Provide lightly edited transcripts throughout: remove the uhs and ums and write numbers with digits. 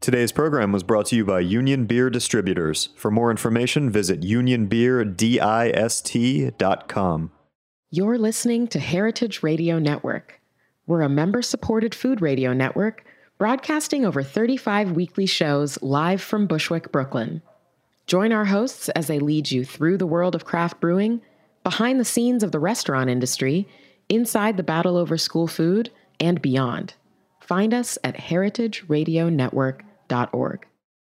Today's program was brought to you by Union Beer Distributors. For more information, visit unionbeerdist.com. You're listening to Heritage Radio Network. We're a member-supported food radio network broadcasting over 35 weekly shows live from Bushwick, Brooklyn. Join our hosts as they lead you through the world of craft brewing, behind the scenes of the restaurant industry, inside the battle over school food, and beyond. Find us at heritageradionetwork.org.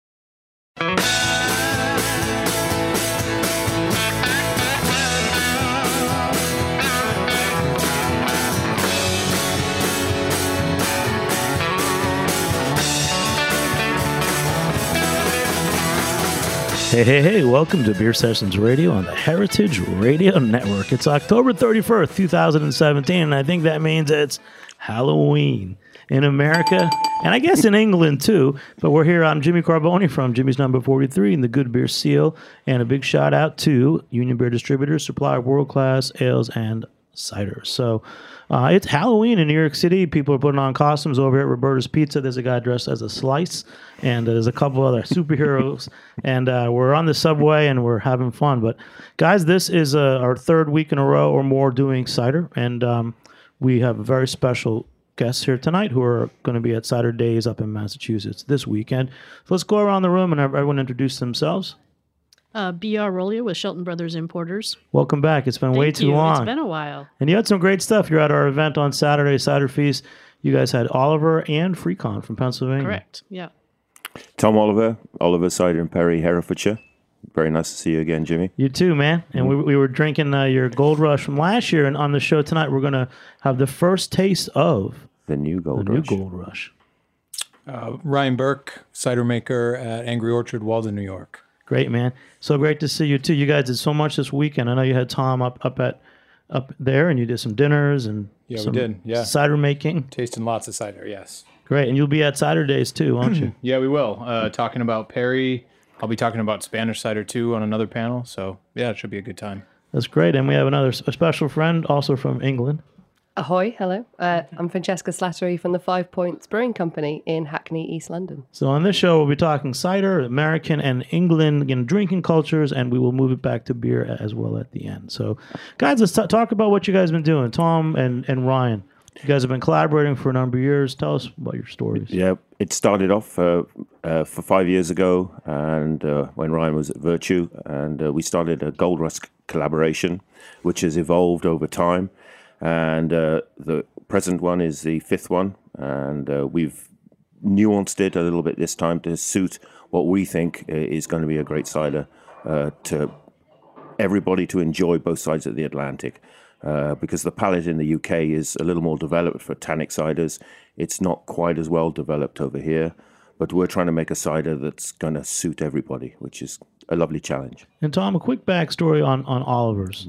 Hey, welcome to Beer Sessions Radio on the Heritage Radio Network. It's October 31st, 2017, and I think that means it's Halloween in America, and I guess in England too, but we're here. I'm Jimmy Carboni from Jimmy's Number 43 and the Good Beer Seal, and a big shout out to Union Beer Distributors, supplier of world-class ales and ciders. So it's Halloween in New York City. People are putting on costumes over here at Roberta's Pizza. There's a guy dressed as a Slice, and there's a couple other superheroes. And we're on the subway, and we're having fun. But, guys, this is our third week in a row or more doing cider. And we have a very special guests here tonight who are going to be at Cider Days up in Massachusetts this weekend. So let's go around the room and have everyone introduce themselves. B.R. Rolia with Shelton Brothers Importers. Welcome back. It's been way too long. It's been a while. And you had some great stuff. You're at our event on Saturday, Cider Feast. You guys had Oliver and Freecon from Pennsylvania. Correct, yeah. Tom Oliver, Oliver Cider and Perry, Herefordshire. Very nice to see you again, Jimmy. You too, man. And we were drinking your Gold Rush from last year, and on the show tonight, we're going to have the first taste of the new Gold Rush. Ryan Burke, cider maker at Angry Orchard, Walden, New York. Great, man. So great to see you too. You guys did so much this weekend. I know you had Tom up there, and you did some dinners and we did. Yeah, cider making, tasting lots of cider. Yes, great. And you'll be at Cider Days too, won't you? Yeah, we will. Talking about Perry. I'll be talking about Spanish cider too on another panel. So yeah, it should be a good time. That's great. And we have a special friend also from England. Ahoy, hello. I'm Francesca Slattery from the 5 Points Brewing Company in Hackney, East London. So on this show, we'll be talking cider, American and England, drinking cultures, and we will move it back to beer as well at the end. So, guys, let's talk about what you guys have been doing. Tom and Ryan, you guys have been collaborating for a number of years. Tell us about your stories. Yeah, it started off for 5 years ago, and when Ryan was at Virtue, and we started a Gold Rush collaboration, which has evolved over time. And the present one is the fifth one, and we've nuanced it a little bit this time to suit what we think is going to be a great cider to everybody to enjoy both sides of the Atlantic. Because the palate in the UK is a little more developed for tannic ciders. It's not quite as well developed over here, but we're trying to make a cider that's going to suit everybody, which is a lovely challenge. And Tom, a quick backstory on Oliver's.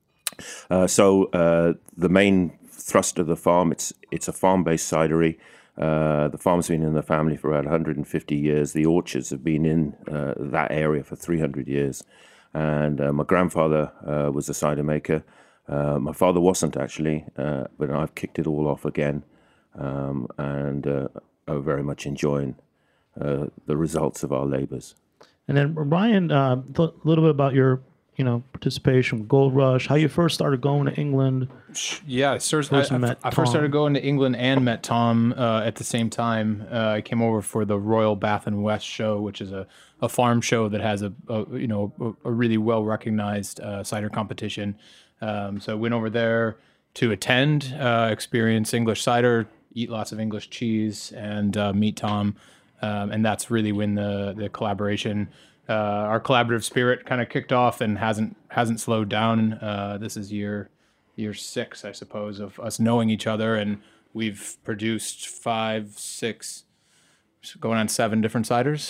So the main thrust of the farm, it's a farm-based cidery. The farm's been in the family for about 150 years. The orchards have been in that area for 300 years. And my grandfather was a cider maker. My father wasn't actually, but I've kicked it all off again, and I'm very much enjoying the results of our labors. And then Ryan, a little bit about your participation with Gold Rush, how you first started going to England. Yeah, I first started going to England and met Tom at the same time. I came over for the Royal Bath and West show, which is a farm show that has a really well recognized cider competition. So I went over there to attend, experience English cider, eat lots of English cheese, and meet Tom. And that's really when the collaboration. Our collaborative spirit kind of kicked off and hasn't slowed down. This is year 6, I suppose, of us knowing each other, and we've produced 5, 6, going on 7 different ciders.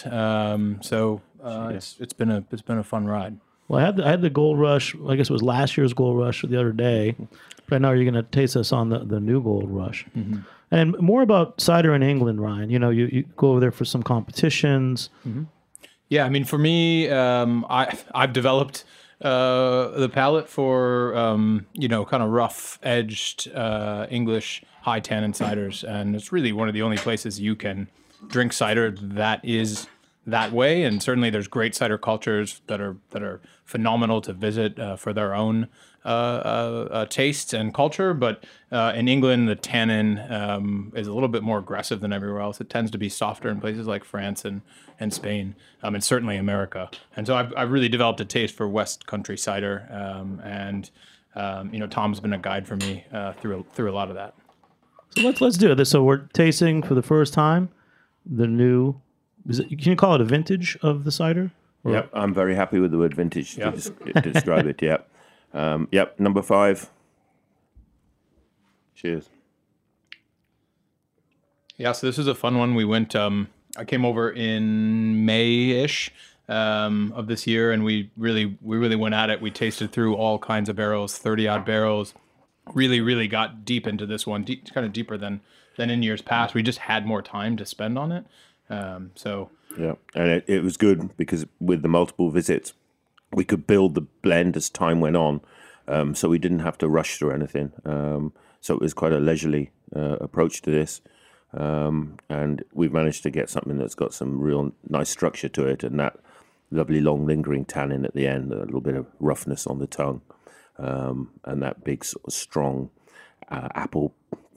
It's been a fun ride. Well, I had the Gold Rush. I guess it was last year's Gold Rush the other day. But I know you're going to taste us on the new Gold Rush. Mm-hmm. And more about cider in England, Ryan. You go over there for some competitions. Mm-hmm. Yeah, I mean, for me, I've developed the palate for kind of rough-edged English high tannin ciders, and it's really one of the only places you can drink cider that is that way. And certainly there's great cider cultures that are phenomenal to visit for their own tastes and culture. But in England, the tannin is a little bit more aggressive than everywhere else. It tends to be softer in places like France and Spain, and certainly America. And so I've really developed a taste for West Country cider, and Tom's been a guide for me through a lot of that. So let's do this. So we're tasting for the first time the new. Can you call it a vintage of the cider? Yep, I'm very happy with the word vintage to describe it. Yep. Number 5. Cheers. Yeah, so this is a fun one. We went. I came over in May-ish of this year, and we really went at it. We tasted through all kinds of barrels, 30-odd barrels. Really got deep into this one, kind of deeper than in years past. We just had more time to spend on it. Yeah, and it was good because with the multiple visits, we could build the blend as time went on, so we didn't have to rush through anything. So it was quite a leisurely approach to this, and we've managed to get something that's got some real nice structure to it, and that lovely long lingering tannin at the end, a little bit of roughness on the tongue, and that big sort of strong apple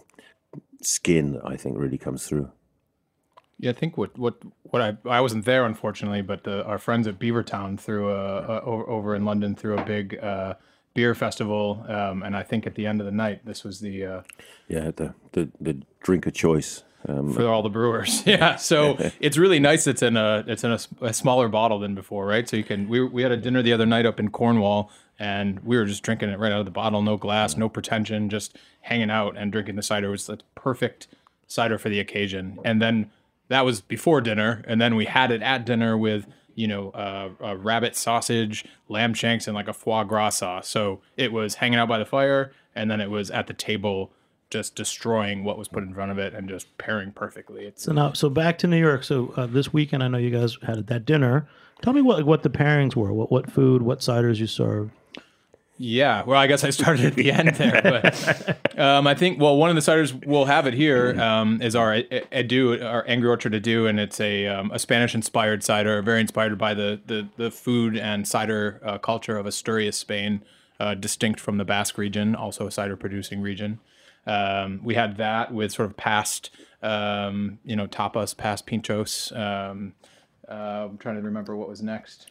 skin, I think, really comes through. Yeah, I think what I wasn't there, unfortunately, but our friends at Beavertown threw over in London threw a big beer festival, and I think at the end of the night, this was the drink of choice for all the brewers. Yeah, so it's really nice. It's in a smaller bottle than before, right? So you can. We had a dinner the other night up in Cornwall, and we were just drinking it right out of the bottle, no glass, no pretension, just hanging out and drinking the cider. It was the perfect cider for the occasion, and then. That was before dinner, and then we had it at dinner with, a rabbit sausage, lamb shanks, and like a foie gras sauce. So it was hanging out by the fire, and then it was at the table just destroying what was put in front of it and just pairing perfectly. So back to New York. So this weekend, I know you guys had that dinner. Tell me what the pairings were. What food, what ciders you served. Yeah, well, I guess I started at the end there, but I think one of the ciders we'll have it here is our Edu, our Angry Orchard Edu, and it's a Spanish-inspired cider, very inspired by the food and cider culture of Asturias, Spain, distinct from the Basque region, also a cider-producing region. We had that with sort of past, tapas, past pinchos. I'm trying to remember what was next.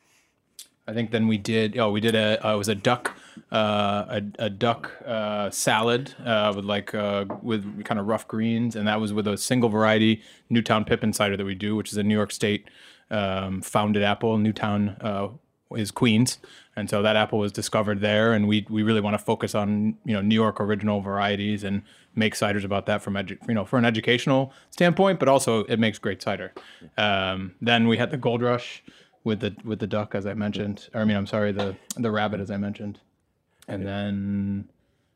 I think then we did it was a duck salad with kind of rough greens, and that was with a single variety Newtown Pippin cider that we do, which is a New York State founded apple. Newtown is Queens, and so that apple was discovered there, and we really want to focus on New York original varieties and make ciders about that from for an educational standpoint, but also it makes great cider. Then we had the Gold Rush. With the duck, as I mentioned, the rabbit, as I mentioned, and then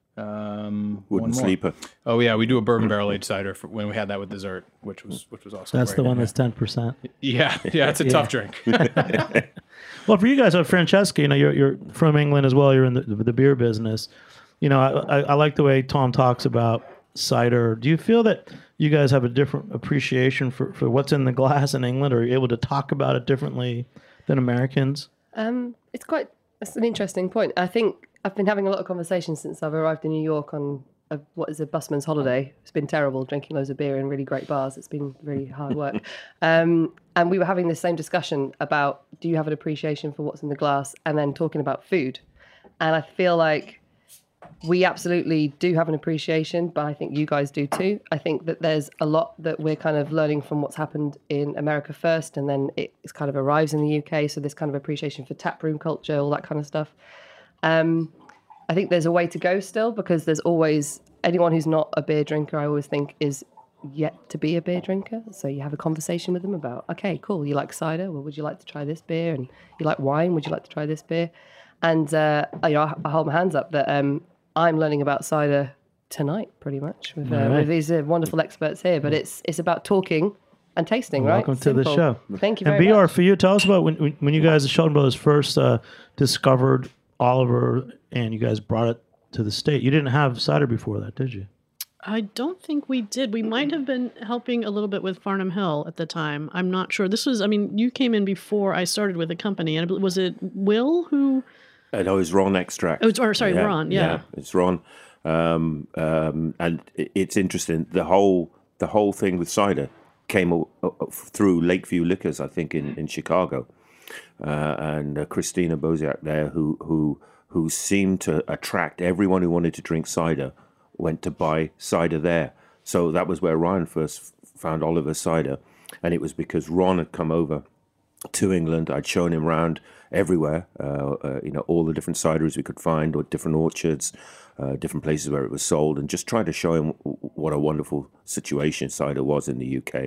Wooden Sleeper. Oh yeah, we do a bourbon barrel aged cider when we had that with dessert, which was also. That's the one that's 10%. Yeah, it's a tough drink. Well, for you guys, Francesca, you're from England as well. You're in the beer business. I like the way Tom talks about cider. Do you feel that you guys have a different appreciation for what's in the glass in England? Or are you able to talk about it differently than Americans? That's an interesting point. I think I've been having a lot of conversations since I've arrived in New York on what is a busman's holiday. It's been terrible, drinking loads of beer in really great bars. It's been really hard work. And we were having the same discussion about, do you have an appreciation for what's in the glass? And then talking about food. And I feel like we absolutely do have an appreciation, but I think you guys do too. I think that there's a lot that we're kind of learning from what's happened in America first, and then it kind of arrives in the UK. So this kind of appreciation for taproom culture, all that kind of stuff. I think there's a way to go still, because there's always anyone who's not a beer drinker, I always think, is yet to be a beer drinker. So you have a conversation with them about, okay, cool, you like cider? Well, would you like to try this beer? And you like wine? Would you like to try this beer? And I hold my hands up that I'm learning about cider tonight, pretty much, with these wonderful experts here. But it's about talking and tasting, right? Welcome to the show. Thank you very much. And BR, for you, tell us about when you guys, the Shelton Brothers, first discovered Oliver and you guys brought it to the state. You didn't have cider before that, did you? I don't think we did. We might have been helping a little bit with Farnham Hill at the time. I'm not sure. This was, I mean, you came in before I started with the company, and was it Will who? No, it was Ron Extract. Ron. Yeah, it's Ron. And it's interesting. The whole thing with cider came through Lakeview Liquors, I think, in Chicago, and Christina Boziak there, who seemed to attract everyone who wanted to drink cider, went to buy cider there. So that was where Ryan first found Oliver Cider, and it was because Ron had come over to England. I'd shown him around everywhere, all the different cideries we could find, or different orchards, different places where it was sold, and just tried to show him what a wonderful situation cider was in the UK.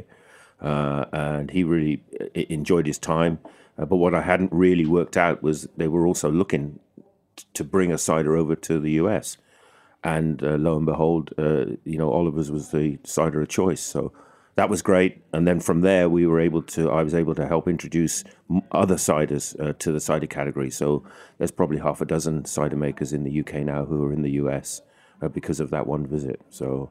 And he really enjoyed his time. But what I hadn't really worked out was they were also looking to bring a cider over to the US. And lo and behold, Oliver's was the cider of choice. So that was great. And then from there, I was able to help introduce other ciders to the cider category. So there's probably half a dozen cider makers in the UK now who are in the US because of that one visit. So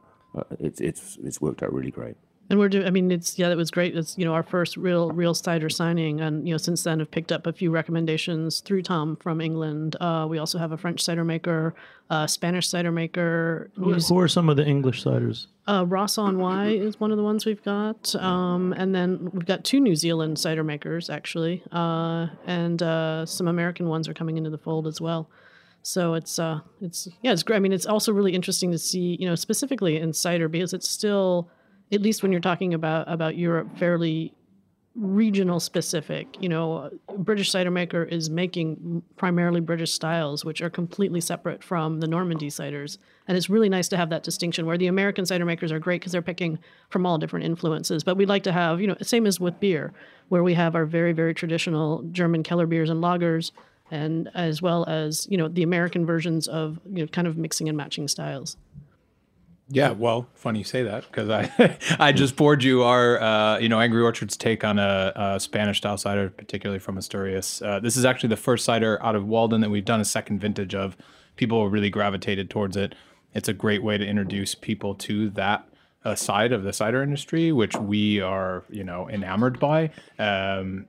it's worked out really great. And that was great. It's, our first real cider signing. And, since then have picked up a few recommendations through Tom from England. We also have a French cider maker, a Spanish cider maker. Who are some of the English ciders? Ross on Wye is one of the ones we've got. And then we've got 2 New Zealand cider makers, actually. And some American ones are coming into the fold as well. So it's great. I mean, it's also really interesting to see, specifically in cider, because it's still, at least when you're talking about Europe, fairly regional specific. British cider maker is making primarily British styles, which are completely separate from the Normandy ciders. And it's really nice to have that distinction, where the American cider makers are great because they're picking from all different influences. But we'd like to have, same as with beer, where we have our very, very traditional German Keller beers and lagers, and as well as, the American versions of, kind of mixing and matching styles. Yeah, well, funny you say that, because I just poured you our Angry Orchard's take on a Spanish style cider, particularly from Asturias. This is actually the first cider out of Walden that we've done a second vintage of. People really gravitated towards it. It's a great way to introduce people to that side of the cider industry, which we are enamored by. And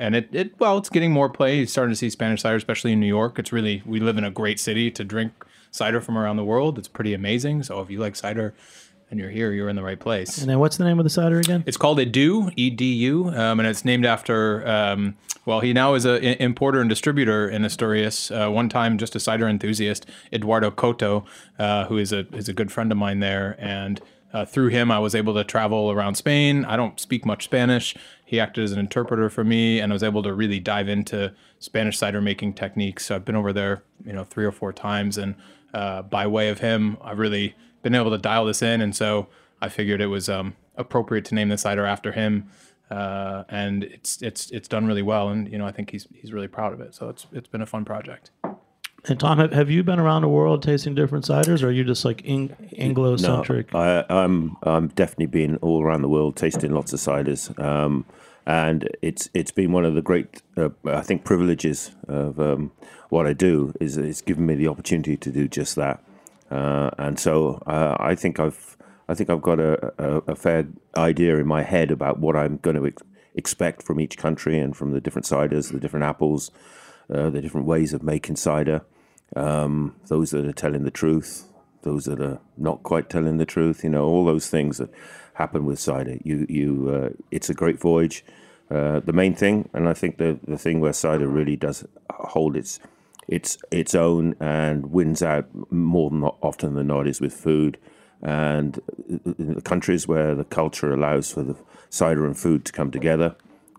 it's getting more play. You're starting to see Spanish cider, especially in New York. We live in a great city to drink cider from around the world. It's pretty amazing. So if you like cider and you're here, you're in the right place. And then what's the name of the cider again? It's called Edu, E-D-U, and it's named after, he now is an importer and distributor in Asturias. One time, just a cider enthusiast, Eduardo Coto, who is a good friend of mine there. And through him, I was able to travel around Spain. I don't speak much Spanish. He acted as an interpreter for me, and I was able to really dive into Spanish cider making techniques. So I've been over there, 3 or 4 times, and by way of him, I've really been able to dial this in. And so I figured it was appropriate to name the cider after him. And it's done really well. And, I think he's really proud of it. So it's been a fun project. And Tom, have you been around the world tasting different ciders, or are you just like Anglo-centric? No, I'm definitely been all around the world tasting lots of ciders. And it's been one of the great, I think, privileges of what I do is it's given me the opportunity to do just that. And so I think I've got a fair idea in my head about what I'm going to expect from each country and from the different ciders, the different apples, the different ways of making cider. Those that are telling the truth, those that are not quite telling the truth, all those things that happen with cider. It's a great voyage. The main thing, and I think the thing where cider really does hold its own and wins out more than often than not is with food. And in the countries where the culture allows for the cider and food to come together,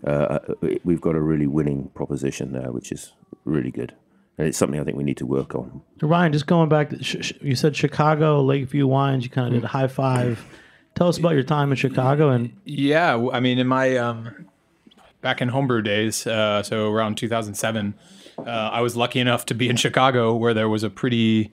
we've got a really winning proposition there, which is really good. And it's something I think we need to work on. Ryan, just going back, you said Chicago, Lakeview Wines, you kind of did a high five. Tell us about your time in Chicago. And yeah, I mean, in my back in homebrew days, so around 2007, I was lucky enough to be in Chicago, where there was a pretty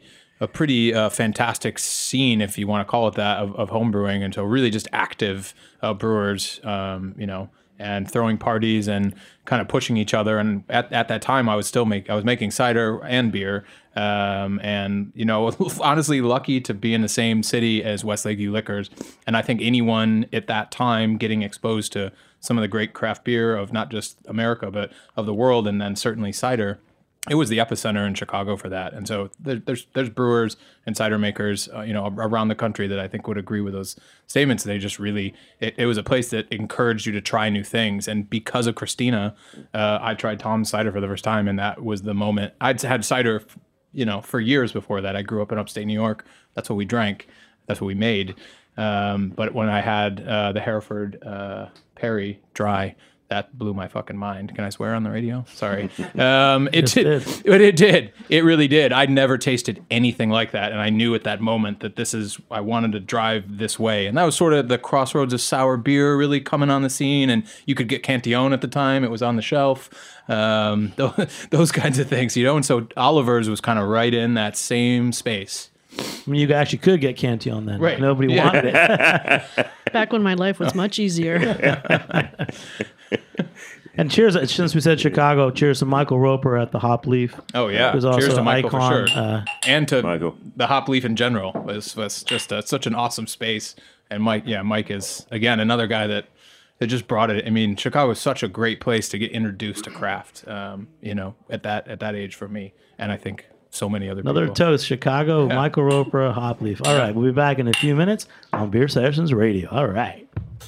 fantastic scene, if you want to call it that, of homebrewing. And so really just active brewers, and throwing parties and kind of pushing each other. And at that time, I was making cider and beer. And, you know, honestly lucky to be in the same city as Westlake Liquors. And I think anyone at that time getting exposed to some of the great craft beer of not just America, but of the world, and then certainly cider, it was the epicenter in Chicago for that. And so there's brewers and cider makers, you know, around the country that I think would agree with those statements. They just really, it was a place that encouraged you to try new things. And because of Christina, I tried Tom's cider for the first time. And that was the moment. I'd had cider, you know, for years before that. I grew up in upstate New York. That's what we drank. That's what we made. But when I had the Hereford Perry Dry, that blew my fucking mind. Can I swear on the radio? Sorry. It did. It really did. I'd never tasted anything like that. And I knew at that moment that I wanted to drive this way. And that was sort of the crossroads of sour beer really coming on the scene. And you could get Cantillon at the time. It was on the shelf. Those kinds of things, you know? And so Oliver's was kind of right in that same space. I mean, you actually could get Cantillon then. Right. Nobody wanted it. Back when my life was much easier. And cheers, since we said Chicago, cheers to Michael Roper at the Hop Leaf. Oh, yeah. Who's also cheers to Michael icon, for sure. And to Michael. The Hop Leaf in general was just such an awesome space. And Mike is, again, another guy that just brought it. I mean, Chicago is such a great place to get introduced to craft, you know, at that age for me. And I think so many other people. Another toast, Chicago, yeah. Michael Roper, Hop Leaf. All right, we'll be back in a few minutes on Beer Sessions Radio. All right.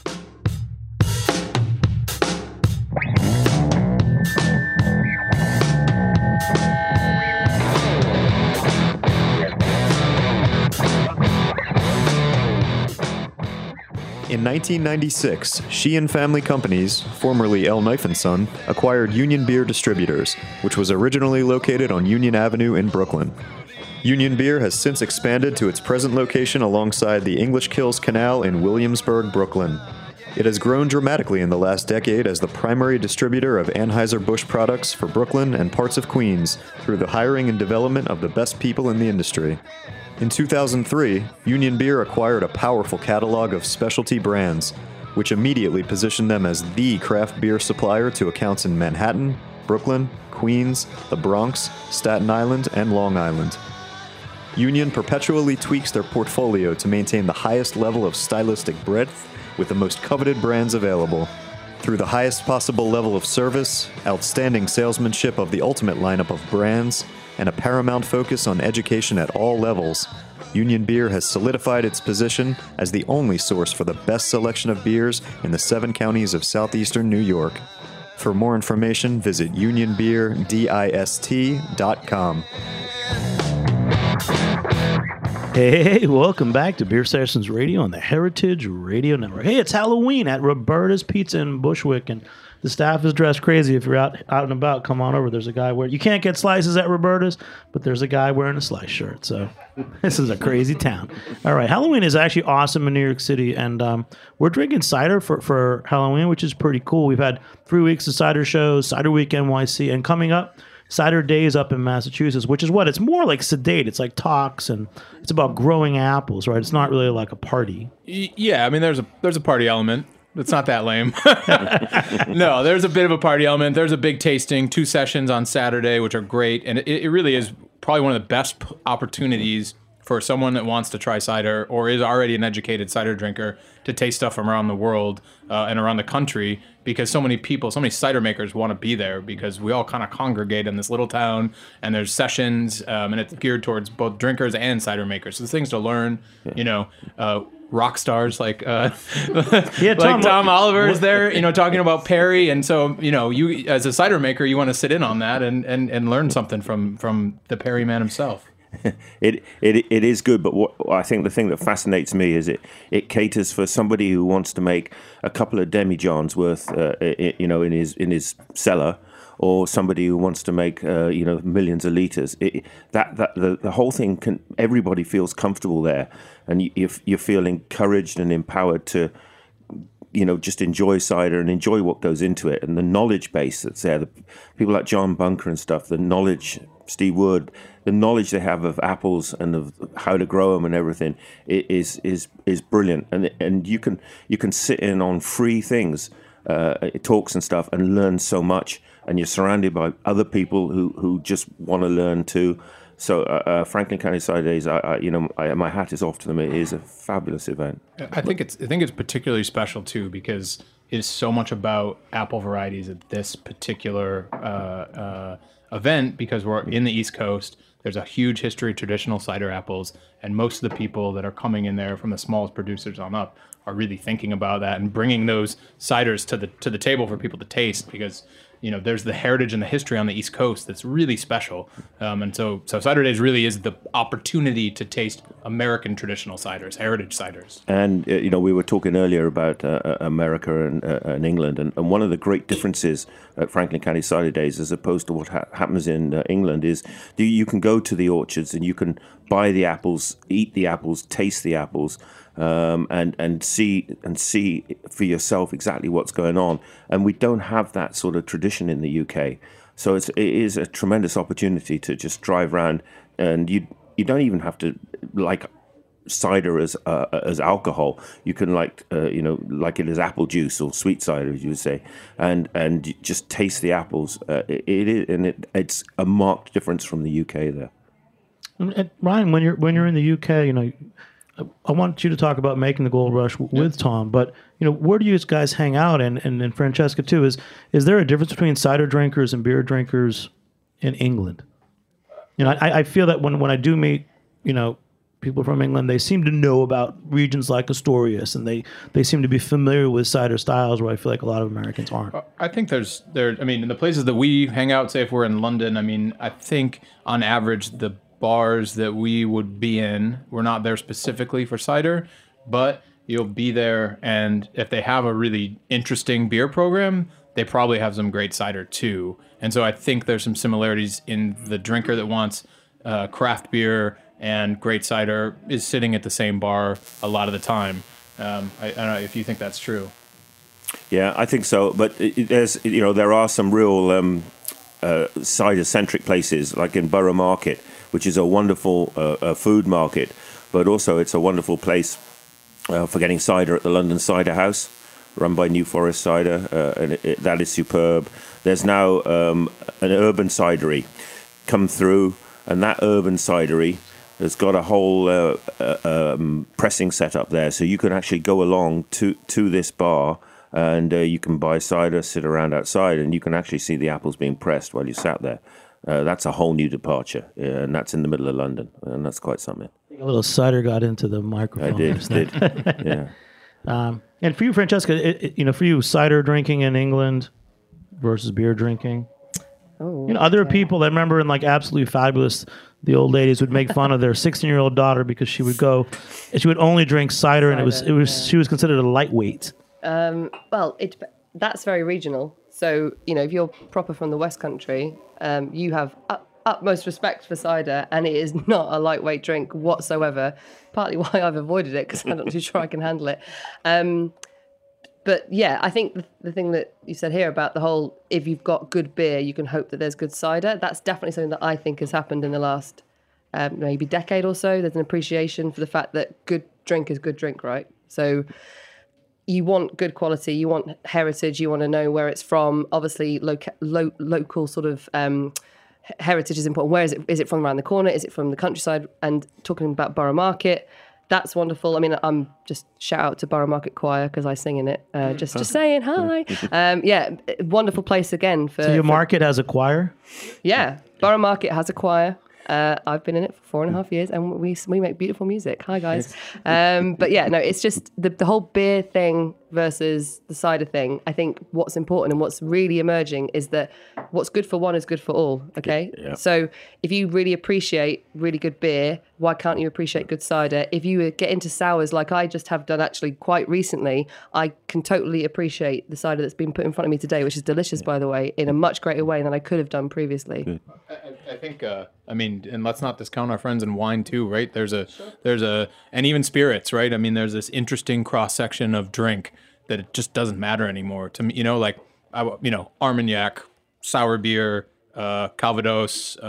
In 1996, Sheehan Family Companies, formerly L. Knife & Son, acquired Union Beer Distributors, which was originally located on Union Avenue in Brooklyn. Union Beer has since expanded to its present location alongside the English Kills Canal in Williamsburg, Brooklyn. It has grown dramatically in the last decade as the primary distributor of Anheuser-Busch products for Brooklyn and parts of Queens through the hiring and development of the best people in the industry. In 2003, Union Beer acquired a powerful catalog of specialty brands, which immediately positioned them as the craft beer supplier to accounts in Manhattan, Brooklyn, Queens, the Bronx, Staten Island, and Long Island. Union perpetually tweaks their portfolio to maintain the highest level of stylistic breadth with the most coveted brands available. Through the highest possible level of service, outstanding salesmanship of the ultimate lineup of brands, and a paramount focus on education at all levels, Union Beer has solidified its position as the only source for the best selection of beers in the 7 counties of southeastern New York. For more information, visit unionbeerdist.com. Hey, welcome back to Beer Sessions Radio on the Heritage Radio Network. Hey, it's Halloween at Roberta's Pizza in Bushwick, and the staff is dressed crazy. If you're out and about, come on over. There's a guy you can't get slices at Roberta's, but there's a guy wearing a slice shirt. So this is a crazy town. All right, Halloween is actually awesome in New York City, and we're drinking cider for Halloween, which is pretty cool. We've had 3 weeks of cider shows, Cider Week NYC, and coming up, Cider Days up in Massachusetts, which is what? It's more like sedate. It's like talks, and it's about growing apples, right? It's not really like a party. Yeah, I mean, there's a party element. It's not that lame. No, there's a bit of a party element. There's a big tasting, 2 sessions on Saturday, which are great. And it really is probably one of the best opportunities for someone that wants to try cider or is already an educated cider drinker to taste stuff from around the world and around the country, because so many people, so many cider makers want to be there because we all kind of congregate in this little town, and there's sessions and it's geared towards both drinkers and cider makers. So there's things to learn, you know, rock stars like Tom Oliver is there, you know, talking about Perry. And so, you know, you as a cider maker, you want to sit in on that and learn something from the Perry man himself. It is good, but what I think the thing that fascinates me is it caters for somebody who wants to make a couple of demijohns worth, you know, in his cellar, or somebody who wants to make you know, millions of liters. The whole thing everybody feels comfortable there, and you feel encouraged and empowered to, you know, just enjoy cider and enjoy what goes into it, and the knowledge base that's there. The people like John Bunker and stuff, the knowledge, Steve Wood, the knowledge they have of apples and of how to grow them and everything is brilliant. And you can sit in on free things talks and stuff, and learn so much. And you're surrounded by other people who just want to learn too. So Franklin County Cider Days, my hat is off to them. It is a fabulous event. I think it's particularly special too because it is so much about apple varieties at this particular event because we're in the East Coast. There's a huge history of traditional cider apples, and most of the people that are coming in there from the smallest producers on up are really thinking about that and bringing those ciders to the table for people to taste because there's the heritage and the history on the East Coast that's really special. And so Cider Days really is the opportunity to taste American traditional ciders, heritage ciders. And, we were talking earlier about America and England. And one of the great differences at Franklin County Cider Days as opposed to what happens in England is you can go to the orchards and you can buy the apples, eat the apples, taste the apples, and see for yourself exactly what's going on. And we don't have that sort of tradition in the UK. So it is a tremendous opportunity to just drive around, and you don't even have to like cider as alcohol. You can like it as apple juice or sweet cider, as you would say, and just taste the apples. It's a marked difference from the UK there. And Ryan, when you're in the UK, I want you to talk about making the Gold Rush with Tom, but where do you guys hang out? And Francesca too. Is there a difference between cider drinkers and beer drinkers in England? I feel that when I do meet people from England, they seem to know about regions like Asturias, and they seem to be familiar with cider styles where I feel like a lot of Americans aren't. I think in the places that we hang out, say if we're in London, I think on average the bars that we would be in, we're not there specifically for cider, but you'll be there, and if they have a really interesting beer program, they probably have some great cider too. And so I think there's some similarities in the drinker that wants craft beer and great cider is sitting at the same bar a lot of the time. I don't know if you think that's true. Yeah, I think so. But there are some real cider-centric places, like in Borough Market, which is a wonderful food market, but also it's a wonderful place for getting cider at the London Cider House, run by New Forest Cider, and that is superb. There's now an urban cidery come through, and that urban cidery has got a whole pressing set up there, so you can actually go along to this bar, and you can buy cider, sit around outside, and you can actually see the apples being pressed while you sat there. That's a whole new departure, and that's in the middle of London, and that's quite something. A little cider got into the microphone. I did. Yeah. And for you, Francesca, for you, cider drinking in England versus beer drinking. Oh, other people that remember in like Absolutely Fabulous, the old ladies would make fun of their 16-year-old daughter because she would go, and she would only drink cider, and she was considered a lightweight. Well, that's very regional. So, if you're proper from the West Country, you have utmost respect for cider, and it is not a lightweight drink whatsoever. Partly why I've avoided it, because I'm not too sure I can handle it. But yeah, I think the thing that you said here about the whole, if you've got good beer, you can hope that there's good cider. That's definitely something that I think has happened in the last maybe decade or so. There's an appreciation for the fact that good drink is good drink, right? So you want good quality, you want heritage, you want to know where it's from. Obviously, local sort of heritage is important. Where is it? Is it from around the corner? Is it from the countryside? And talking about Borough Market, that's wonderful. I mean, I'm just shout out to Borough Market Choir because I sing in it. Just saying hi. Yeah, wonderful place again. So your market has a choir? Yeah, Borough Market has a choir. I've been in it for 4.5 years, and we make beautiful music. Hi, guys. But yeah, no, it's just the whole beer thing versus the cider thing. I think what's important and what's really emerging is that what's good for one is good for all, okay? Yeah. So if you really appreciate really good beer, why can't you appreciate good cider? If you get into sours like I just have done actually quite recently, I can totally appreciate the cider that's been put in front of me today, which is delicious, by the way, in a much greater way than I could have done previously. I think, and let's not discount our friends in wine too, right? And even spirits, right? I mean, there's this interesting cross section of drink that it just doesn't matter anymore to me. Armagnac, sour beer, Calvados,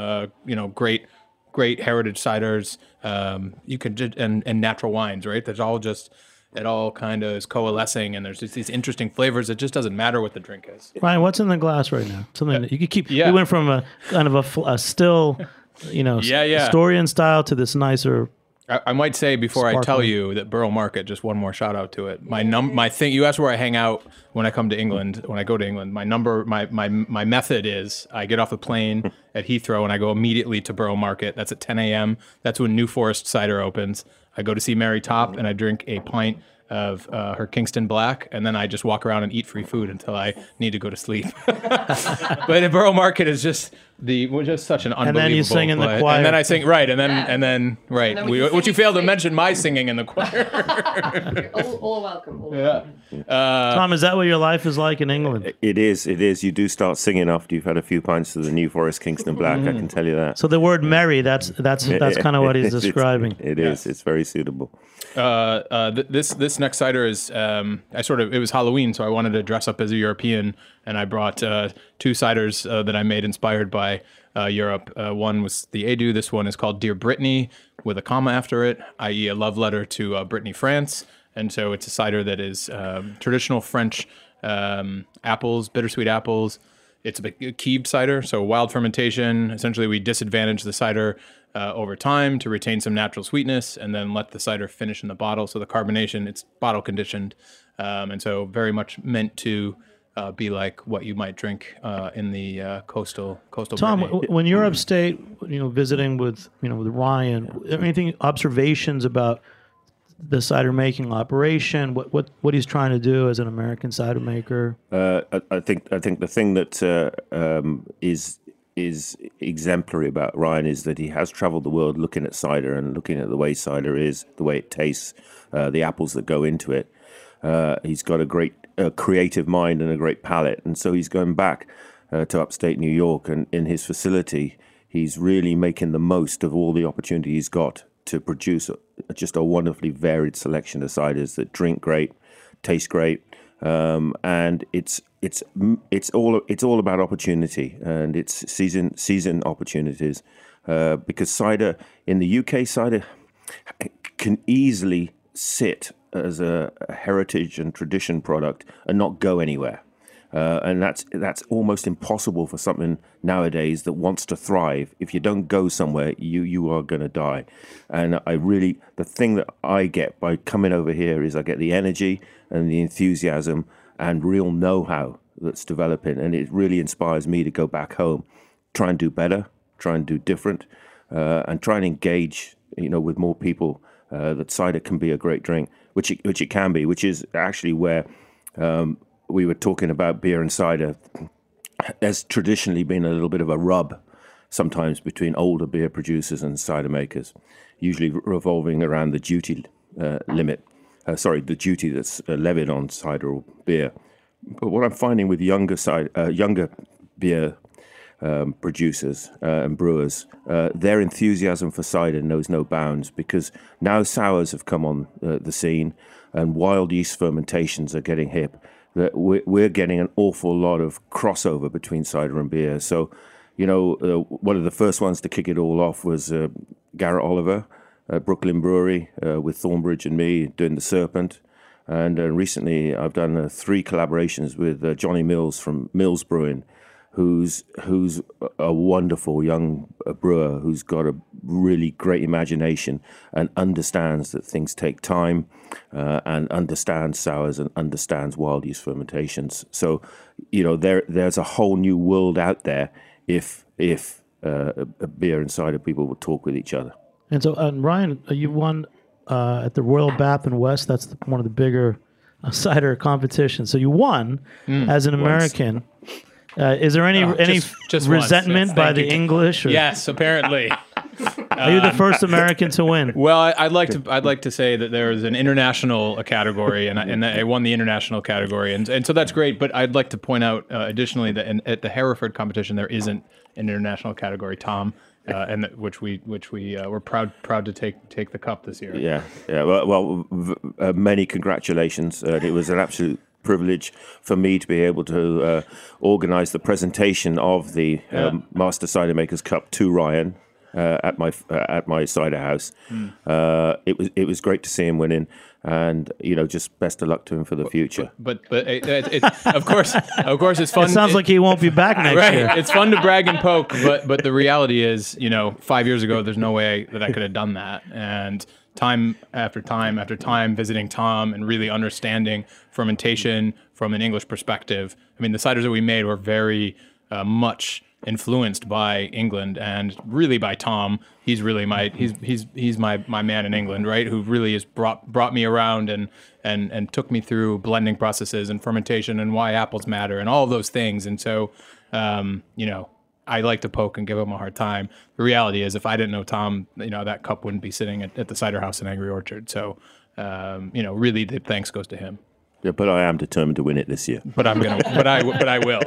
great heritage ciders. You could and natural wines, right? That's all just it all kind of is coalescing, and there's just these interesting flavors. It just doesn't matter what the drink is. Ryan, what's in the glass right now? Something that you could keep. Yeah. We went from a kind of a still, Astorian style to this nicer. I might say before I tell you that Borough Market, just one more shout out to it. My thing. You asked where I hang out when I come to England. When I go to England, my method is I get off the plane at Heathrow and I go immediately to Borough Market. That's at 10 a.m. That's when New Forest cider opens. I go to see Mary Top and I drink a pint of her Kingston Black, and then I just walk around and eat free food until I need to go to sleep. But in Borough Market is just such an unbelievable. And then you sing in the choir. And then I sing which you failed to mention my singing in the choir. all welcome. Tom, is that what your life is like in England? It is. You do start singing after you've had a few pints of the New Forest Kingston Black. I can tell you that. So the word merry, that's kind of what he's describing. It is. It's very suitable. This next cider is it was Halloween, so I wanted to dress up as a European, and I brought 2 ciders that I made inspired by Europe. One was the Edu. This one is called Dear Brittany with a comma after it, i.e. a love letter to Brittany, France. And so it's a cider that is traditional French apples, bittersweet apples. It's a Keebed cider, so wild fermentation. Essentially, we disadvantage the cider over time to retain some natural sweetness and then let the cider finish in the bottle. So the carbonation, it's bottle conditioned. And so very much meant to be like what you might drink in the coastal Tom, Brittany. when you're upstate, visiting with Ryan, anything observations about the cider making operation, what he's trying to do as an American cider maker? I think the thing that is exemplary about Ryan is that he has traveled the world looking at cider and looking at the way cider is, the way it tastes, the apples that go into it. He's got a great creative mind and a great palate, and so he's going back to upstate New York, and in his facility, he's really making the most of all the opportunity he's got to produce just a wonderfully varied selection of ciders that drink great, taste great, and it's all about opportunity, and it's season opportunities, because cider in the UK, cider can easily sit as a heritage and tradition product and not go anywhere. And that's almost impossible for something nowadays that wants to thrive. If you don't go somewhere, you are going to die. And the thing that I get by coming over here is I get the energy and the enthusiasm and real know-how that's developing. And it really inspires me to go back home, try and do better, try and do different, and try and engage, with more people. That cider can be a great drink, which it can be, which is actually where we were talking about beer and cider. There's traditionally been a little bit of a rub sometimes between older beer producers and cider makers, usually revolving around the duty the duty that's levied on cider or beer. But what I'm finding with younger beer producers and brewers, their enthusiasm for cider knows no bounds, because now sours have come on the scene and wild yeast fermentations are getting hip. That we're getting an awful lot of crossover between cider and beer. So, one of the first ones to kick it all off was Garrett Oliver at Brooklyn Brewery with Thornbridge and me doing the Serpent. And recently I've done 3 collaborations with Johnny Mills from Mills Brewing, who's a wonderful young brewer who's got a really great imagination and understands that things take time, and understands sours and understands wild yeast fermentations. So, there's a whole new world out there if beer and cider people would talk with each other. And so, Ryan, you won at the Royal Bath and West. That's one of the bigger cider competitions. So you won as an American. Is there any just resentment by the English? Or? Yes, apparently. Are you the first American to win? Well, I'd like to say that there is an international category, and I won the international category, and so that's great. But I'd like to point out additionally that at the Hereford competition there isn't an international category, Tom, and which we were proud to take the cup this year. Yeah. Well, many congratulations. It was an absolute privilege for me to be able to organize the presentation of the Master Cider Makers Cup to Ryan. at my cider house. It was great to see him winning, and just best of luck to him for the future. But of course it's fun. It sounds like he won't be back next year. It's fun to brag and poke, but the reality is, 5 years ago, there's no way that I could have done that. And time after time after time, visiting Tom and really understanding fermentation from an English perspective. I mean, the ciders that we made were very much influenced by England and really by Tom. He's really he's my man in England, right? Who really has brought me around and took me through blending processes and fermentation and why apples matter and all of those things. And so, I like to poke and give him a hard time. The reality is, if I didn't know Tom, that cup wouldn't be sitting at the cider house in Angry Orchard. So, really, the thanks goes to him. Yeah, but I am determined to win it this year. But I will.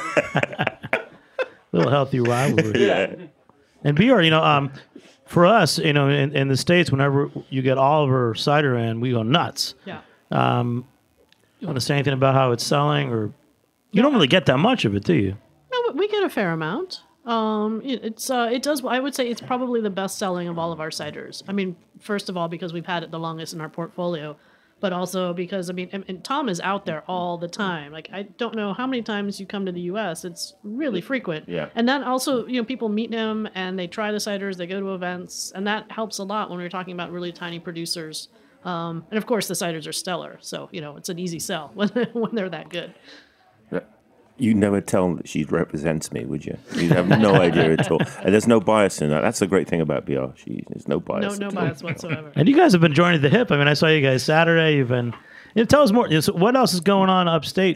Little healthy rivalry. Yeah. And BR, for us, in the States, whenever you get Oliver cider in, we go nuts. Yeah. You want to say anything about how it's selling, or you don't really get that much of it, do you? No, we get a fair amount. It does. I would say it's probably the best selling of all of our ciders. I mean, first of all, because we've had it the longest in our portfolio, but also because, and Tom is out there all the time. Like, I don't know how many times you come to the U.S. It's really frequent. Yeah. And that also, people meet him and they try the ciders, they go to events, and that helps a lot when we're talking about really tiny producers. And of course, the ciders are stellar. So, it's an easy sell when they're that good. You never tell that she represents me, would you? You have no idea at all. And there's no bias in that. That's the great thing about BR. There's no bias. No bias whatsoever. And you guys have been joined at the hip. I mean, I saw you guys Saturday. You've been. Tell us more. So what else is going on upstate?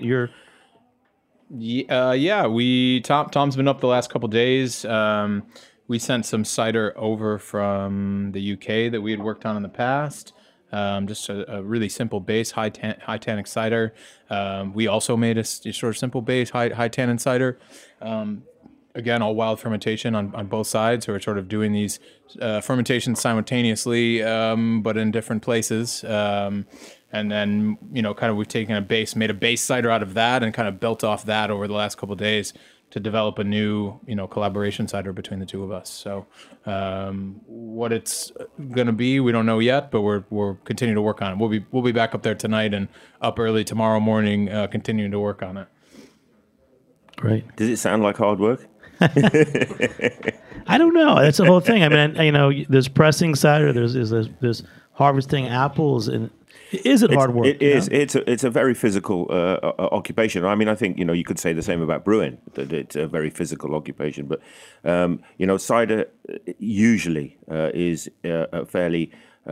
Tom's been up the last couple days. We sent some cider over from the UK that we had worked on in the past. Just a really simple base, high tannic cider. We also made a sort of simple base, high tannin cider. Again, all wild fermentation on both sides. So we're sort of doing these fermentations simultaneously, but in different places. And then, we've taken made a base cider out of that and kind of built off that over the last couple of days to develop a new, collaboration cider between the two of us. So what it's going to be, we don't know yet, but we're continuing to work on it. We'll be back up there tonight and up early tomorrow morning, continuing to work on it. Great. Does it sound like hard work? I don't know. That's the whole thing. I mean, there's pressing cider. There's harvesting apples, and is it hard work? It is. It's a very physical occupation. I mean, I think you could say the same about brewing. That it's a very physical occupation. But cider usually is a fairly.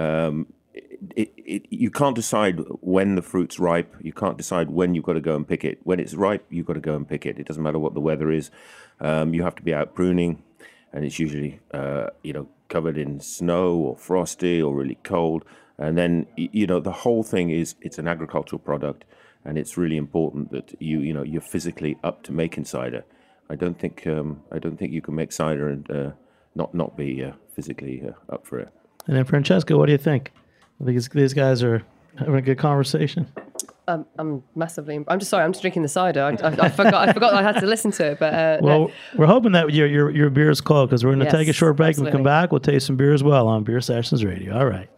You can't decide when the fruit's ripe. You can't decide when you've got to go and pick it. When it's ripe, you've got to go and pick it. It doesn't matter what the weather is. You have to be out pruning, and it's usually covered in snow or frosty or really cold. And then the whole thing it's an agricultural product, and it's really important that you're physically up to making cider. I don't think you can make cider and not be physically up for it. And then Francesca, what do you think? I think these guys are having a good conversation. I'm massively. I'm just sorry. I'm just drinking the cider. I forgot I had to listen to it. But we're hoping that your beer is cold, because we're going to take a short break. Absolutely. And we'll come back. We'll taste some beer as well on Beer Sessions Radio. All right.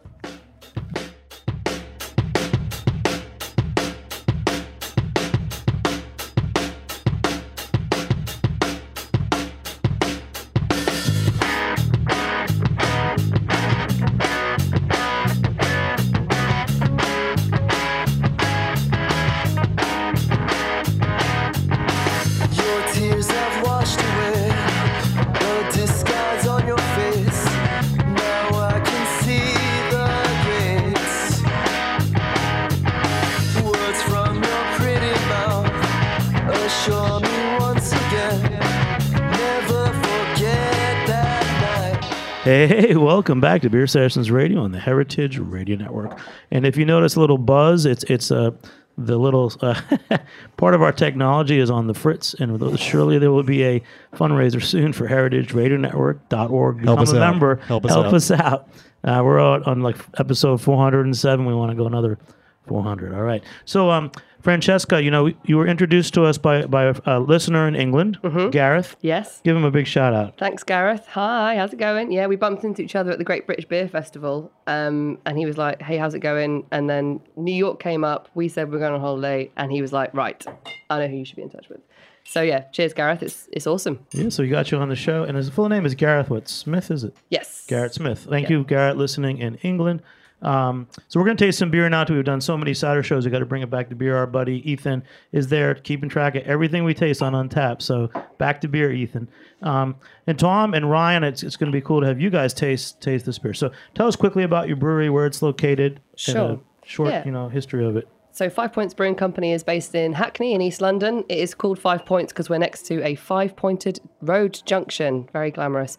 Hey, welcome back to Beer Sessions Radio on the Heritage Radio Network. And if you notice a little buzz, it's the little part of our technology is on the fritz, and surely there will be a fundraiser soon for heritageradionetwork.org. Become a member. Help us out. We're on episode 407. We want to go another 400. All right. So, Francesca, you were introduced to us by a listener in England, Gareth. Yes. Give him a big shout out. Thanks, Gareth. Hi, how's it going? Yeah, we bumped into each other at the Great British Beer Festival, and he was like, "Hey, how's it going?" And then New York came up. We said we're going on holiday, and he was like, "Right, I know who you should be in touch with." So yeah, cheers, Gareth. It's awesome. Yeah, so we got you on the show, and his full name is Gareth. What Smith is it? Yes. Gareth Smith. Thank you, Gareth, listening in England. So we're going to taste some beer now. We've done so many cider shows. We got to bring it back to beer. Our buddy Ethan is there keeping track of everything we taste on Untapped. So back to beer, Ethan. And Tom and Ryan, it's going to be cool to have you guys taste this beer. So tell us quickly about your brewery, where it's located, Sure. and a short history of it. So 5 Points Brewing Company is based in Hackney in East London. It is called 5 Points because we're next to a 5-pointed road junction. Very glamorous.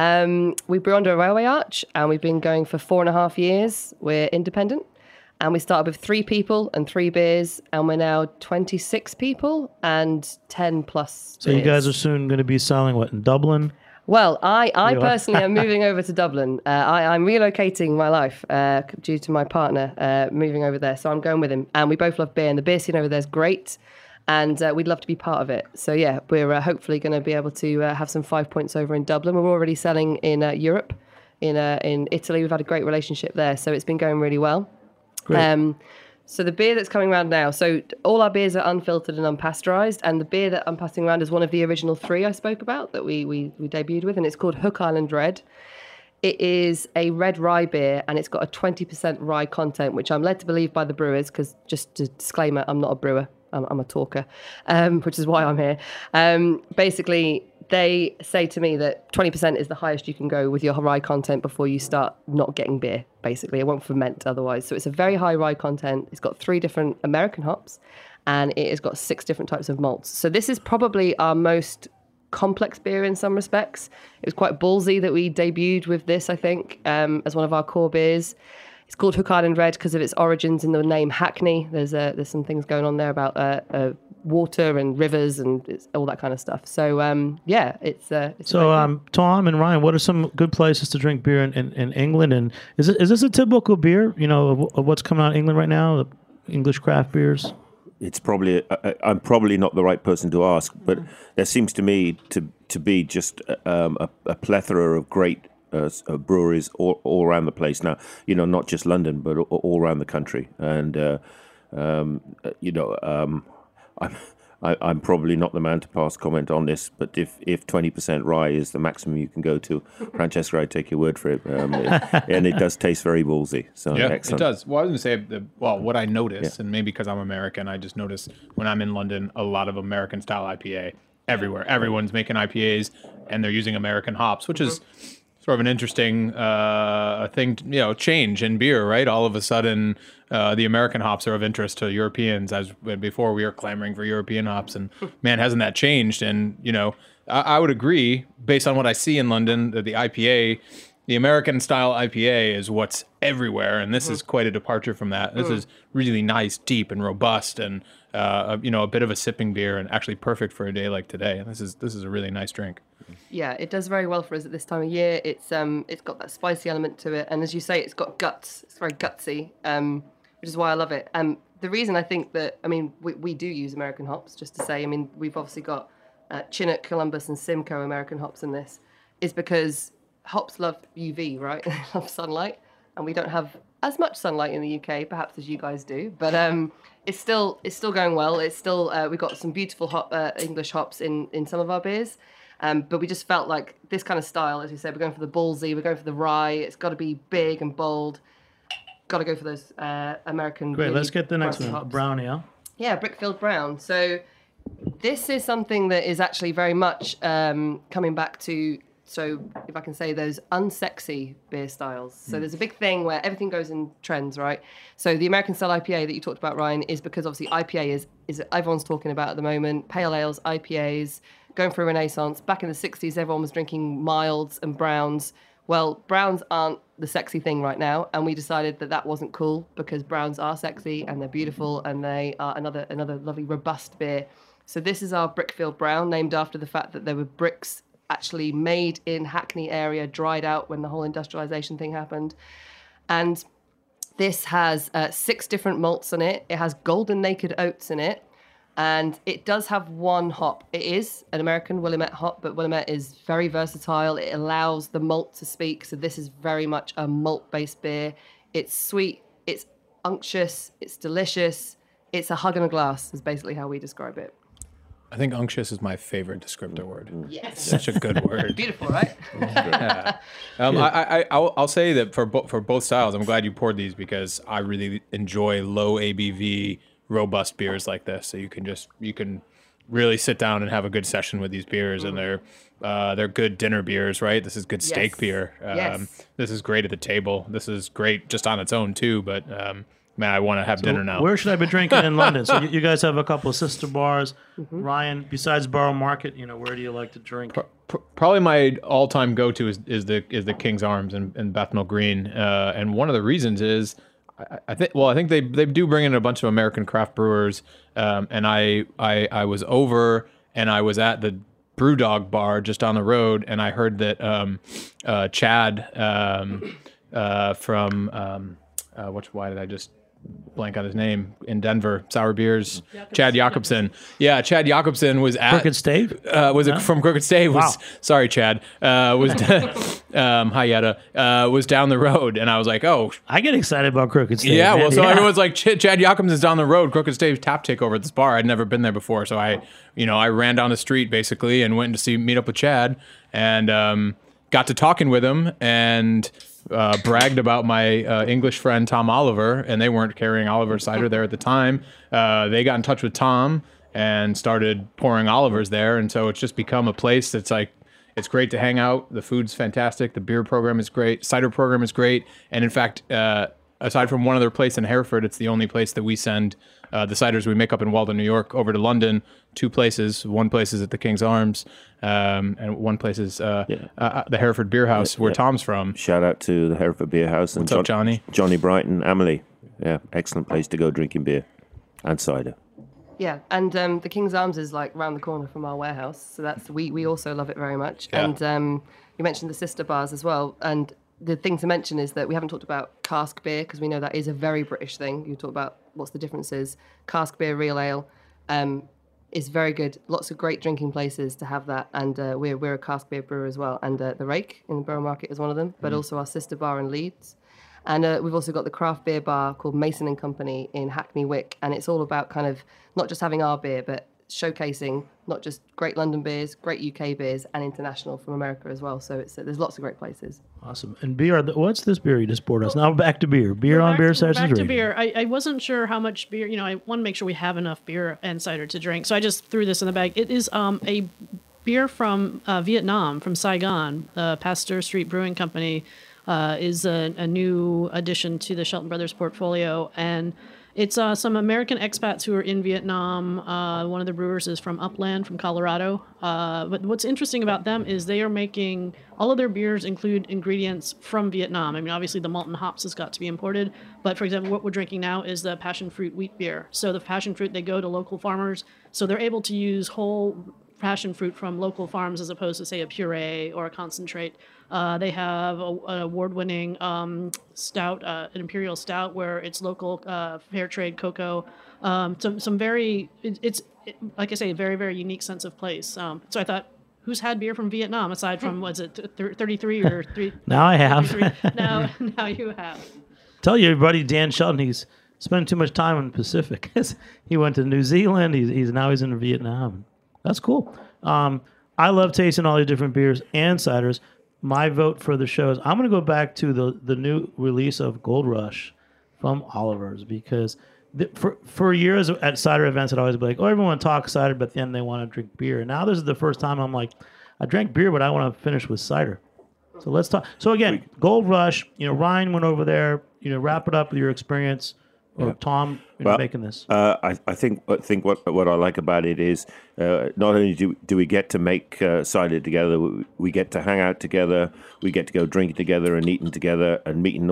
We brew under a railway arch, and we've been going for 4.5 years. We're independent, and we started with 3 people and 3 beers, and we're now 26 people and 10 plus So you guys are soon going to be selling what, in Dublin? Well, I personally am moving over to Dublin. I'm relocating my life due to my partner moving over there. So I'm going with him. And we both love beer. And the beer scene over there is great. And we'd love to be part of it. So, yeah, we're hopefully going to be able to have some 5 Points over in Dublin. We're already selling in Europe. In Italy, we've had a great relationship there. So it's been going really well. Great. So the beer that's coming around now, so all our beers are unfiltered and unpasteurized, and the beer that I'm passing around is one of the original 3 I spoke about that we debuted with, and it's called Hook Island Red. It is a red rye beer, and it's got a 20% rye content, which I'm led to believe by the brewers, because just a disclaimer, I'm not a brewer, I'm a talker, which is why I'm here. Basically, they say to me that 20% is the highest you can go with your rye content before you start not getting beer, basically. It won't ferment otherwise. So it's a very high rye content. It's got 3 different American hops, and it has got 6 different types of malts. So this is probably our most complex beer in some respects. It was quite ballsy that we debuted with this, I think, as one of our core beers. It's called Hook Island Red because of its origins in the name Hackney. There's some things going on there about water and rivers and all that kind of stuff. So it's so Tom and Ryan, what are some good places to drink beer in England? And is this a typical beer? Of what's coming out of England right now? The English craft beers. It's probably I'm probably not the right person to ask, but there seems to me to be just a plethora of great breweries all around the place now. Not just London, but all around the country. And I'm probably not the man to pass comment on this, but if 20% rye is the maximum you can go to, Francesca, I take your word for it, and it does taste very ballsy. So yeah, excellent. It does. Well, I was going to say, what I notice, and maybe because I'm American, I just notice when I'm in London, a lot of American style IPA everywhere. Everyone's making IPAs, and they're using American hops, which is sort of an interesting thing, change in beer, right? All of a sudden, the American hops are of interest to Europeans, as before we were clamoring for European hops. And man, hasn't that changed? And, I would agree, based on what I see in London, that the IPA, the American style IPA is what's everywhere. And this is quite a departure from that. This is really nice, deep, and robust, and, a bit of a sipping beer, and actually perfect for a day like today. And this is a really nice drink. Yeah, it does very well for us at this time of year. It's got that spicy element to it, and as you say, it's got guts. It's very gutsy, which is why I love it. The reason I think that, we do use American hops, just to say, we've obviously got Chinook, Columbus, and Simcoe American hops in this, is because hops love UV, right? They love sunlight, and we don't have as much sunlight in the UK, perhaps as you guys do, but it's still going well. It's still we've got some beautiful English hops in some of our beers. But we just felt like this kind of style, as we said, we're going for the ballsy, we're going for the rye. It's got to be big and bold. Got to go for those American. Great, let's get the next one. Hops. Brown, yeah? Yeah, Brickfield Brown. So this is something that is actually very much coming back to, so if I can say, those unsexy beer styles. So there's a big thing where everything goes in trends, right? So the American style IPA that you talked about, Ryan, is because obviously IPA is everyone's talking about at the moment. Pale ales, IPAs, going through a renaissance. Back in the 60s, everyone was drinking milds and browns. Well, browns aren't the sexy thing right now, and we decided that wasn't cool because browns are sexy and they're beautiful and they are another lovely robust beer. So this is our Brickfield Brown, named after the fact that there were bricks actually made in Hackney area, dried out when the whole industrialization thing happened. And This has 6 different malts in it. It has golden naked oats in it. And it does have one hop. It is an American Willamette hop, but Willamette is very versatile. It allows the malt to speak. So this is very much a malt-based beer. It's sweet. It's unctuous. It's delicious. It's a hug in a glass is basically how we describe it. I think unctuous is my favorite descriptor word. Yes. Such a good word. Beautiful, right? Yeah. I'll say that for both styles, I'm glad you poured these because I really enjoy low ABV, robust beers like this. So you can really sit down and have a good session with these beers, and they're good dinner beers, right? This is good steak beer. Yes. This is great at the table. This is great just on its own too, but man, I want to have dinner now. Where should I be drinking in London? So you guys have a couple of sister bars. Ryan, besides Borough Market, where do you like to drink? Probably my all-time go-to is the King's Arms in Bethnal Green, and one of the reasons is I think they do bring in a bunch of American craft brewers, and I was over and I was at the Brewdog bar just down the road, and I heard that Chad from why did I just blank on his name in Denver, Sour Beers, Chad Jacobson. Yeah, Chad Jacobson was at Crooked Stave. From Crooked Stave. Wow. Sorry, Chad. Hi Yetta. Was down the road, and I was like, oh, I get excited about Crooked Stave. yeah. Man. Well, so everyone's like, Chad Jacobson's down the road. Crooked Stave's tap takeover at this bar. I'd never been there before, so I ran down the street basically and went to meet up with Chad, and got to talking with him and. Bragged about my English friend Tom Oliver, and they weren't carrying Oliver cider there at the time. They got in touch with Tom and started pouring Olivers there, and so it's just become a place that's like, it's great to hang out. The food's fantastic. The beer program is great. Cider program is great. And in fact, aside from one other place in Hereford, it's the only place that we send the ciders we make up in Walden, New York, over to London. 2 places. One place is at the King's Arms, and one place is the Hereford Beer House, where Tom's from. Shout out to the Hereford Beer House. What's up, Johnny? Johnny Brighton, Amelie. Yeah, excellent place to go drinking beer and cider. Yeah, and the King's Arms is like round the corner from our warehouse, so that's we also love it very much. Yeah. And you mentioned the sister bars as well, and the thing to mention is that we haven't talked about cask beer because we know that is a very British thing. You talk about what's the differences. Cask beer, real ale, is very good. Lots of great drinking places to have that, and we're a cask beer brewer as well. And the Rake in the Borough Market is one of them, but also our sister bar in Leeds. And we've also got the craft beer bar called Mason and Company in Hackney Wick, and it's all about kind of not just having our beer, but showcasing not just great London beers, great UK beers, and international from America as well. So there's lots of great places. Awesome. And beer, what's this beer you just poured us? Now back to beer. Beer on Beer Sessions Back Radio. to beer. I wasn't sure how much beer, I want to make sure we have enough beer and cider to drink. So I just threw this in the bag. It is a beer from Vietnam, from Saigon. Pasteur Street Brewing Company is a new addition to the Shelton Brothers portfolio. And it's some American expats who are in Vietnam. One of the brewers is from Upland, from Colorado. But what's interesting about them is they are making, all of their beers include ingredients from Vietnam. I mean, obviously the malt and hops has got to be imported. But for example, what we're drinking now is the passion fruit wheat beer. So the passion fruit, they go to local farmers. So they're able to use whole passion fruit from local farms as opposed to, say, a puree or a concentrate. They have an award-winning stout, an imperial stout, where it's local fair trade cocoa. Some very, like I say, a very, very unique sense of place. So I thought, who's had beer from Vietnam aside from, was it 33 or 3? Now I have. Now you have. Tell your buddy Dan Shelton he's spending too much time in the Pacific. He went to New Zealand. He's in Vietnam. That's cool. I love tasting all these different beers and ciders. My vote for the show is I'm going to go back to the new release of Gold Rush from Oliver's, because for years at cider events, I'd always be like, oh, everyone talks cider, but then they want to drink beer. And now this is the first time I'm like, I drank beer, but I want to finish with cider. So let's talk. So again, Gold Rush, Ryan went over there, wrap it up with your experience. Or Tom, making this. I think what I like about it is not only do we get to make cider together, we get to hang out together, we get to go drinking together and eating together and meeting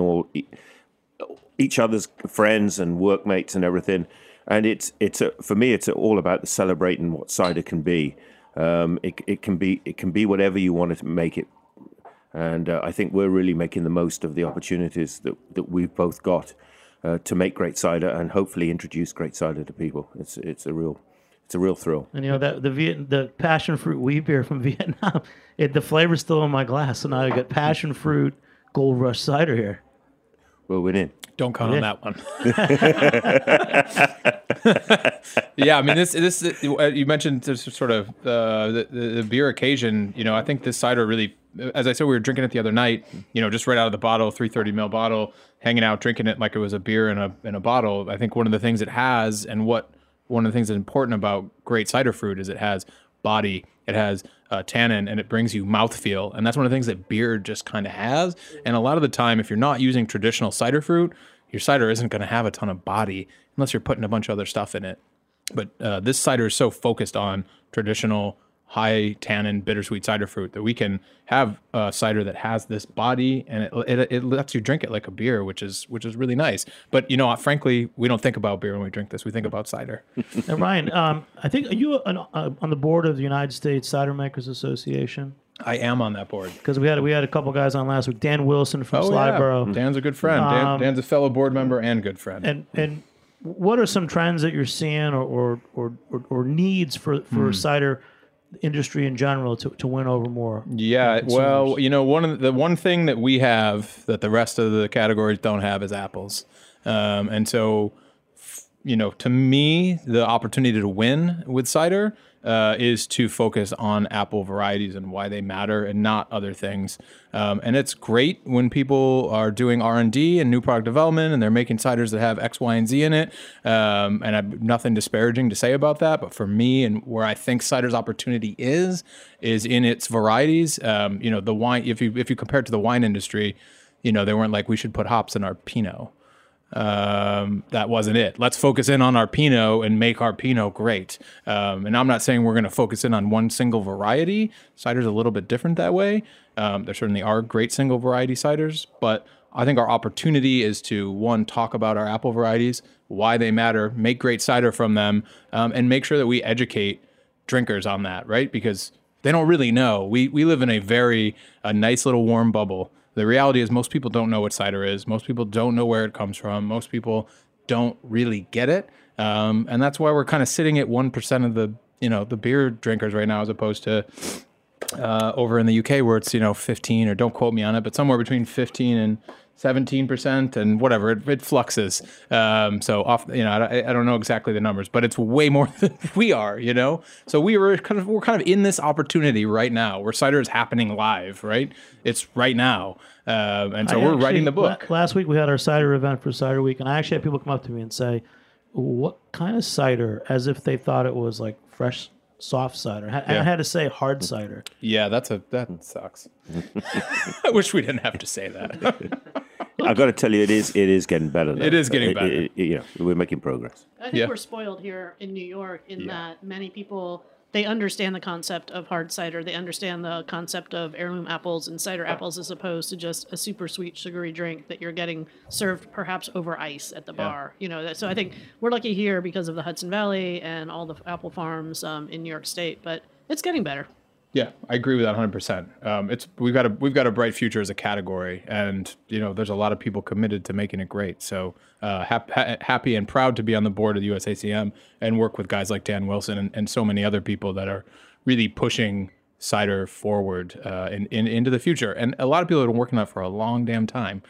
each other's friends and workmates and everything. And for me, it's all about celebrating what cider can be. It can be whatever you want to make it. And I think we're really making the most of the opportunities that we've both got. to make great cider and hopefully introduce great cider to people. It's a real thrill. And that the passion fruit wheat beer from Vietnam, the flavor's still in my glass, so now I got passion fruit Gold Rush cider here. Well, we're in. Don't count on that one. Yeah, I mean, this you mentioned this sort of the beer occasion. I think this cider really, as I said, we were drinking it the other night. Just right out of the bottle, 330 ml bottle, hanging out, drinking it like it was a beer in a bottle. I think one of the things it has, and one of the things that's important about great cider fruit is it has body, it has tannin, and it brings you mouthfeel. And that's one of the things that beer just kind of has. And a lot of the time, if you're not using traditional cider fruit, your cider isn't going to have a ton of body unless you're putting a bunch of other stuff in it. But this cider is so focused on traditional high tannin bittersweet cider fruit that we can have a cider that has this body, and it lets you drink it like a beer, which is really nice. But frankly, we don't think about beer when we drink this. We think about cider. And Ryan, I think, are you on the board of the United States Cider Makers Association? I am on that board because we had a couple guys on last week. Dan Wilson from Slyboro. Yeah. Dan's a good friend. Dan's a fellow board member and good friend. And what are some trends that you're seeing or needs for cider industry in general to win over more? Yeah, well, one thing that we have that the rest of the categories don't have is apples, and so to me, the opportunity to win with cider is to focus on apple varieties and why they matter and not other things. And it's great when people are doing R&D and new product development and they're making ciders that have X, Y, and Z in it. And I have nothing disparaging to say about that. But for me, and where I think cider's opportunity is in its varieties. The wine, if you compare it to the wine industry, they weren't like, we should put hops in our Pinot. That wasn't it. Let's focus in on our Pinot and make our Pinot great. And I'm not saying we're going to focus in on one single variety. Cider's a little bit different that way. There certainly are great single variety ciders, but I think our opportunity is to, one, talk about our apple varieties, why they matter, make great cider from them, and make sure that we educate drinkers on that, right? Because they don't really know. We live in a nice little warm bubble. The reality is most people don't know what cider is. Most people don't know where it comes from. Most people don't really get it. And that's why we're kind of sitting at 1% of the beer drinkers right now, as opposed to over in the UK where it's 15, or don't quote me on it, but somewhere between 15 and 17% and whatever it fluxes. So off, I don't know exactly the numbers, but it's way more than we are, So we're kind of in this opportunity right now where cider is happening live, right? It's right now. And so we're writing the book. Last week we had our cider event for Cider Week, and I actually had people come up to me and say, what kind of cider, as if they thought it was like fresh, soft cider. I had to say hard cider. Yeah, that sucks. I wish we didn't have to say that. I've got to tell you, it is getting better. Though. It is getting better. We're making progress. I think we're spoiled here in New York in that many people, they understand the concept of hard cider. They understand the concept of heirloom apples and cider apples as opposed to just a super sweet, sugary drink that you're getting served perhaps over ice at the bar. So I think we're lucky here because of the Hudson Valley and all the apple farms in New York State, but it's getting better. Yeah, I agree with that 100%. We've got a bright future as a category, and there's a lot of people committed to making it great. So happy and proud to be on the board of the USACM and work with guys like Dan Wilson and so many other people that are really pushing cider forward into the future. And a lot of people have been working on it for a long damn time.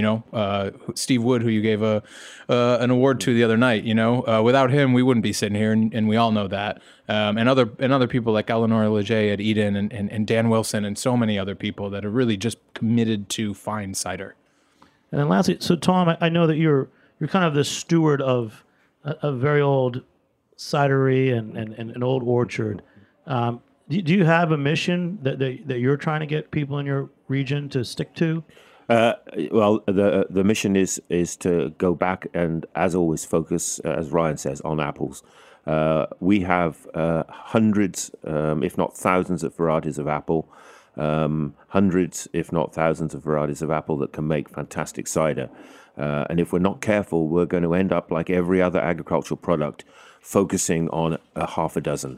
Steve Wood, who you gave an award to the other night, without him, we wouldn't be sitting here, and we all know that. And other people like Eleanor Leger at Eden and Dan Wilson and so many other people that are really just committed to fine cider. And then lastly, so Tom, I know that you're kind of the steward of a very old cidery and an old orchard. Do you have a mission that you're trying to get people in your region to stick to? Well, the mission is to go back and, as always, focus, as Ryan says, on apples. We have hundreds, if not thousands, of varieties of apple. Hundreds, if not thousands, of varieties of apple that can make fantastic cider. And if we're not careful, we're going to end up like every other agricultural product, focusing on a half a dozen.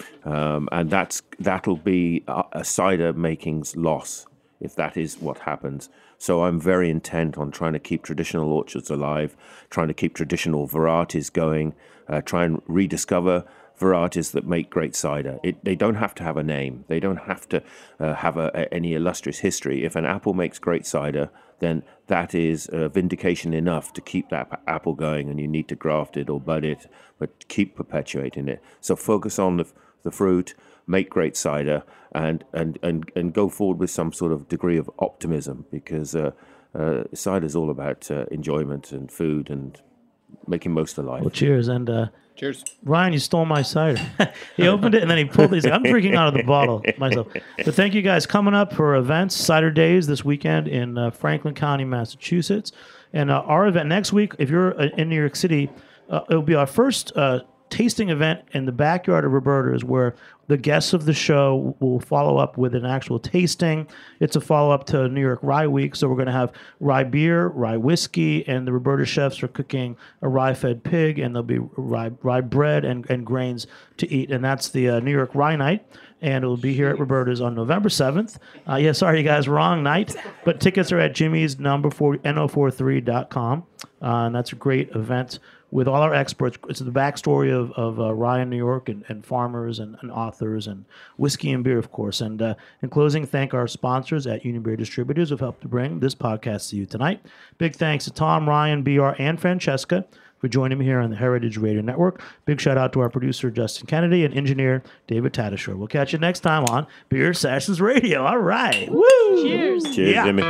And that'll be a cider making's loss if that is what happens. So I'm very intent on trying to keep traditional orchards alive, trying to keep traditional varieties going, try and rediscover varieties that make great cider. They don't have to have a name. They don't have to have any illustrious history. If an apple makes great cider, then that is vindication enough to keep that apple going, and you need to graft it or bud it, but keep perpetuating it. So focus on the fruit, make great cider, and go forward with some sort of degree of optimism, because cider is all about enjoyment and food and making most of life. Well, cheers. And cheers. Ryan, you stole my cider. He opened it and then he pulled it. He's like, I'm drinking out of the bottle myself. But thank you guys. Coming up for events, Cider Days this weekend in Franklin County, Massachusetts. And our event next week, if you're in New York City, it'll be our first tasting event in the backyard of Roberta's, where the guests of the show will follow up with an actual tasting. It's a follow-up to New York Rye Week, so we're going to have rye beer, rye whiskey, and the Roberta chefs are cooking a rye-fed pig, and there'll be rye bread and grains to eat, and that's the New York Rye Night, and it will be here at Roberta's on November 7th. Sorry, you guys, wrong night, but tickets are at Jimmy's no43.com, and that's a great event with all our experts. It's the backstory of rye in New York and farmers and authors and whiskey and beer, of course. And in closing, thank our sponsors at Union Beer Distributors who have helped to bring this podcast to you tonight. Big thanks to Tom, Ryan, BR, and Francesca for joining me here on the Heritage Radio Network. Big shout out to our producer, Justin Kennedy, and engineer, David Tadashore. We'll catch you next time on Beer Sessions Radio. All right. Woo! Cheers. Cheers, Jimmy.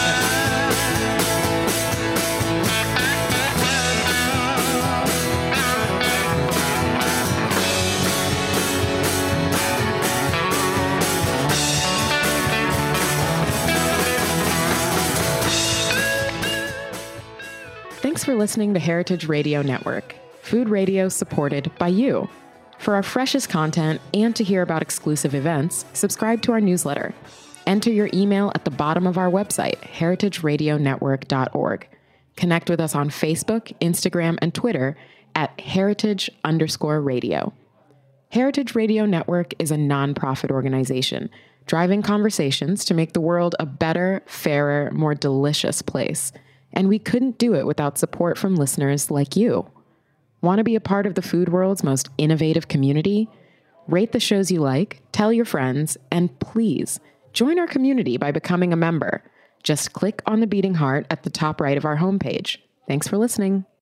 Thanks for listening to Heritage Radio Network, food radio supported by you. For our freshest content and to hear about exclusive events, subscribe to our newsletter. Enter your email at the bottom of our website, heritageradionetwork.org. Connect with us on Facebook, Instagram, and Twitter at heritage_radio. Heritage Radio Network is a nonprofit organization driving conversations to make the world a better, fairer, more delicious place. And we couldn't do it without support from listeners like you. Want to be a part of the food world's most innovative community? Rate the shows you like, tell your friends, and please join our community by becoming a member. Just click on the beating heart at the top right of our homepage. Thanks for listening.